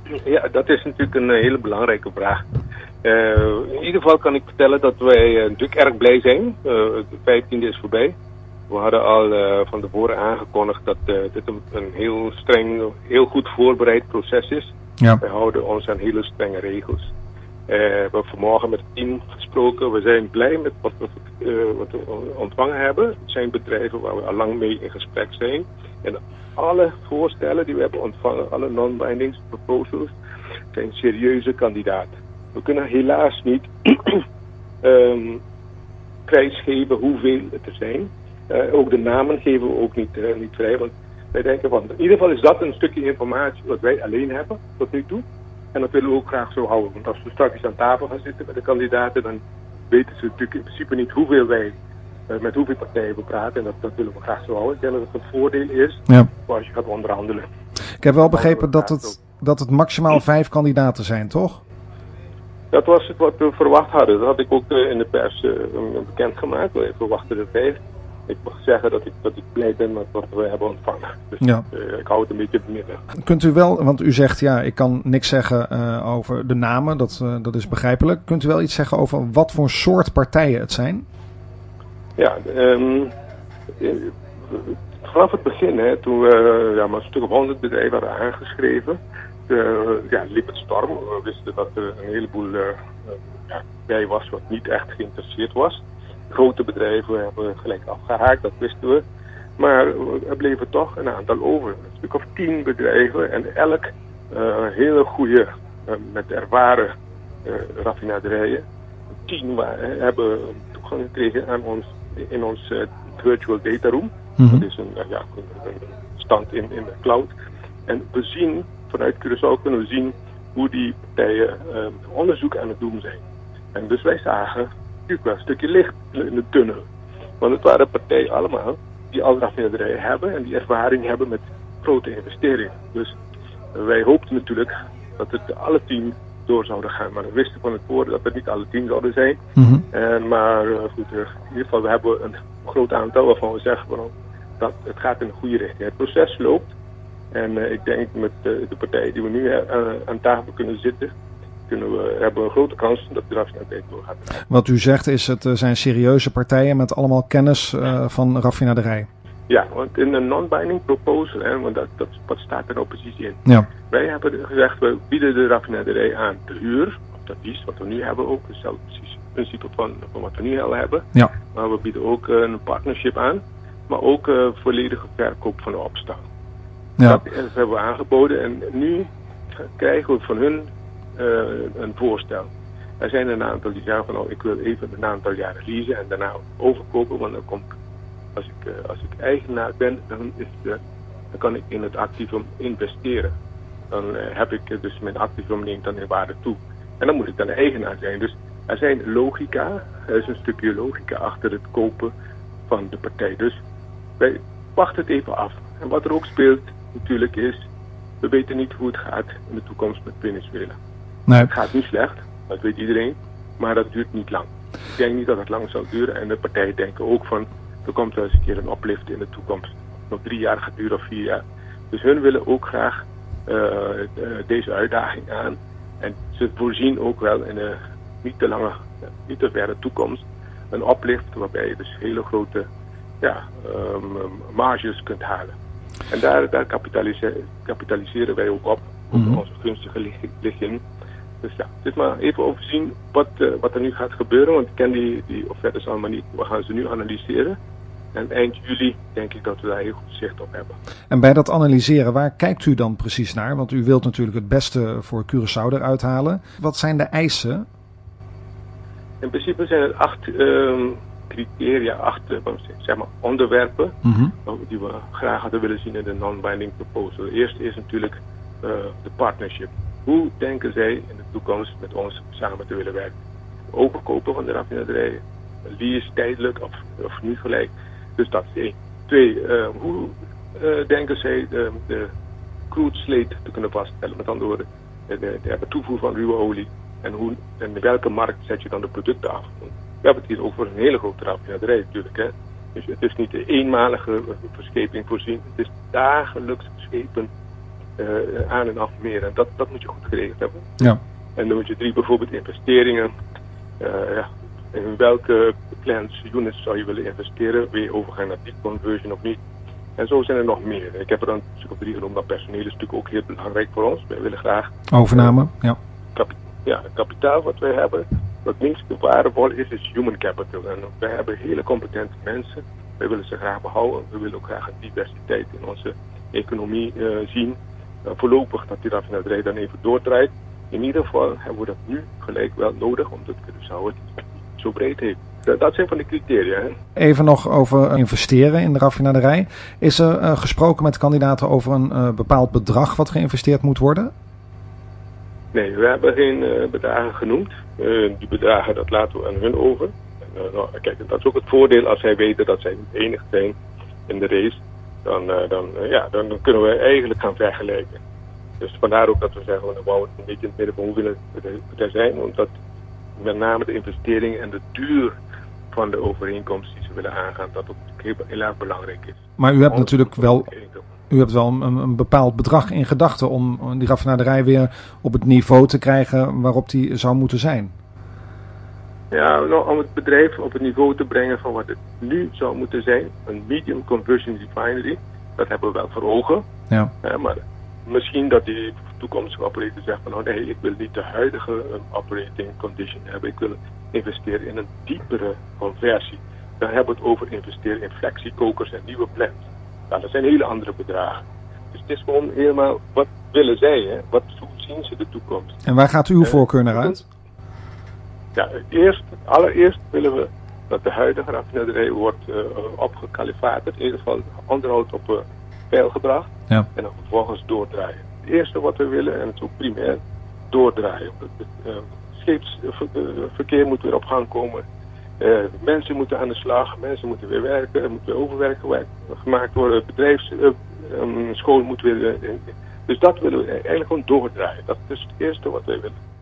Ja, dat is natuurlijk een hele belangrijke vraag. In ieder geval kan ik vertellen dat wij natuurlijk erg blij zijn. De 15e is voorbij. We hadden al van tevoren aangekondigd dat dit een heel streng, heel goed voorbereid proces is. Ja. Wij houden ons aan hele strenge regels. We hebben vanmorgen met het team gesproken. We zijn blij met wat we ontvangen hebben. Het zijn bedrijven waar we al lang mee in gesprek zijn. En alle voorstellen die we hebben ontvangen, alle non-binding proposals, zijn serieuze kandidaten. We kunnen helaas niet prijsgeven hoeveel het er zijn. Ook de namen geven we ook niet vrij. Want wij denken van, in ieder geval is dat een stukje informatie wat wij alleen hebben tot nu toe. En dat willen we ook graag zo houden. Want als we straks aan tafel gaan zitten met de kandidaten, dan weten ze natuurlijk in principe niet hoeveel wij met hoeveel partijen we praten. En dat willen we graag zo houden. Ik denk dat het een voordeel is voor als je gaat onderhandelen. Ik heb wel begrepen dat het maximaal 5 kandidaten zijn, toch? Dat was het wat we verwacht hadden. Dat had ik ook in de pers bekendgemaakt. We verwachten er 5. Ik mag zeggen dat ik blij ben met wat we hebben ontvangen. Dus ik hou het een beetje in het midden. Kunt u wel, want u zegt ik kan niks zeggen over de namen, dat is begrijpelijk. Kunt u wel iets zeggen over wat voor soort partijen het zijn? Ja, vanaf het begin, toen we maar een stuk of 100 bedrijven hadden aangeschreven, liep het storm. We wisten dat er een heleboel bij was wat niet echt geïnteresseerd was. Grote bedrijven hebben gelijk afgehaakt, dat wisten we. Maar er bleven toch een aantal over. Een stuk of 10 bedrijven en elk hele goede, met ervaren raffinaderijen. 10 hebben toegang gekregen aan ons in ons virtual data room. Mm-hmm. Dat is een stand in de cloud. En we zien, vanuit Curaçao kunnen we zien hoe die partijen onderzoek aan het doen zijn. En dus wij zagen natuurlijk wel een stukje licht in de tunnel. Want het waren partijen allemaal die al raffinaderijen hebben en die ervaring hebben met grote investeringen. Dus wij hoopten natuurlijk dat het alle 10 door zouden gaan. Maar we wisten van tevoren dat het niet alle 10 zouden zijn. Mm-hmm. Maar goed, in ieder geval we hebben een groot aantal waarvan we zeggen dat het gaat in de goede richting. Het proces loopt. En ik denk met de partijen die we nu aan tafel kunnen zitten, hebben we een grote kans dat de raffinadij doorgaat. Wat u zegt is, het zijn serieuze partijen met allemaal kennis van raffinaderij. Ja, want in een non-binding proposal, want wat staat er nou precies in? Ja. Wij hebben gezegd, we bieden de raffinaderij aan te huur. Of dat is wat we nu hebben ook. Hetzelfde principe van wat we nu al hebben. Ja. Maar we bieden ook een partnership aan. Maar ook volledige verkoop van de opslag. Ja. Dat hebben we aangeboden. En nu krijgen we van hun een voorstel. Er zijn een aantal die zeggen van ik wil even een aantal jaren leasen en daarna overkopen. Want dan komt, als ik eigenaar ben, dan kan ik in het activum investeren. Dan heb ik dus mijn activum neemt dan in waarde toe. En dan moet ik dan eigenaar zijn. Dus er zijn logica, er is een stukje logica achter het kopen van de partij. Dus wij wachten het even af. En wat er ook speelt natuurlijk is, we weten niet hoe het gaat in de toekomst met Venezuela. Nee. Het gaat niet slecht, dat weet iedereen, maar dat duurt niet lang. Ik denk niet dat het lang zal duren en de partijen denken ook van, er komt wel eens een keer een uplift in de toekomst. Nog 3 jaar gaat duren of 4 jaar. Dus hun willen ook graag deze uitdaging aan. En ze voorzien ook wel in de niet te verre toekomst een uplift waarbij je dus hele grote marges kunt halen. En daar kapitaliseren wij ook op onze gunstige ligging. Dus ja, het is maar even overzien wat er nu gaat gebeuren, want ik ken die offertes allemaal niet. We gaan ze nu analyseren. En eind juli denk ik dat we daar heel goed zicht op hebben. En bij dat analyseren, waar kijkt u dan precies naar? Want u wilt natuurlijk het beste voor Curaçao eruit halen. Wat zijn de eisen? In principe zijn er 8 criteria, 8 onderwerpen die we graag hadden willen zien in de non-binding proposal. Eerst is natuurlijk de partnership. Hoe denken zij in de toekomst met ons samen te willen werken? Overkopen van de raffinaderijen, lease tijdelijk of nu gelijk. Dus dat is 1. 2, hoe denken zij de crude slate te kunnen vaststellen? Met andere woorden, de toevoer van ruwe olie. En in welke markt zet je dan de producten af? We hebben het hier over een hele grote raffinaderij natuurlijk. Hè? Dus het is niet de eenmalige verscheping voorzien. Het is dagelijks verschepen aan en af meer. En dat moet je goed geregeld hebben. Ja. En dan moet je 3 bijvoorbeeld investeringen. In welke plans, units zou je willen investeren? Wil je overgaan naar deep conversion of niet? En zo zijn er nog meer. Ik heb er dan een stuk of 3 genoemd, maar personeel is natuurlijk ook heel belangrijk voor ons. Wij willen graag overname, kapitaal wat wij hebben. Wat minstens waardevol is human capital. En wij hebben hele competente mensen. Wij willen ze graag behouden. We willen ook graag een diversiteit in onze economie zien. Voorlopig dat die raffinaderij dan even doordraait. In ieder geval hebben we dat nu gelijk wel nodig, omdat Curaçao het zo breed heeft. Dat zijn van de criteria. Hè. Even nog over investeren in de raffinaderij. Is er gesproken met kandidaten over een bepaald bedrag wat geïnvesteerd moet worden? Nee, we hebben geen bedragen genoemd. Die bedragen, dat laten we aan hun over. Kijk, dat is ook het voordeel als zij weten dat zij niet enig zijn in de race. Dan kunnen we eigenlijk gaan vergelijken. Dus vandaar ook dat we zeggen, we wouden een beetje in het midden van hoe willen we er zijn. Omdat met name de investeringen en de duur van de overeenkomst die ze willen aangaan, dat ook heel erg belangrijk is. Maar u hebt natuurlijk wel een bepaald bedrag in gedachten om die raffinaderij weer op het niveau te krijgen waarop die zou moeten zijn. Ja, om het bedrijf op het niveau te brengen van wat het nu zou moeten zijn. Een medium conversion refinery, dat hebben we wel voor ogen. Ja. Maar misschien dat die toekomstige operator zegt van nee, ik wil niet de huidige operating condition hebben. Ik wil investeren in een diepere conversie. Dan hebben we het over investeren in flexiekokers en nieuwe plants. Nou, dat zijn hele andere bedragen. Dus het is gewoon helemaal, wat willen zij? Hè? Hoe zien ze de toekomst? En waar gaat uw voorkeur naar uit? Ja, allereerst willen we dat de huidige raffinaderij wordt opgekalifaterd. In ieder geval onderhoud op peil gebracht. Ja. En dan vervolgens doordraaien. Het eerste wat we willen, en het is ook primair, doordraaien. Het scheepsverkeer moet weer op gang komen. Mensen moeten aan de slag, mensen moeten weer werken, er moet weer overwerk gemaakt worden, bedrijfsschool moet weer. Dus dat willen we eigenlijk gewoon doordraaien. Dat is het eerste wat wij willen.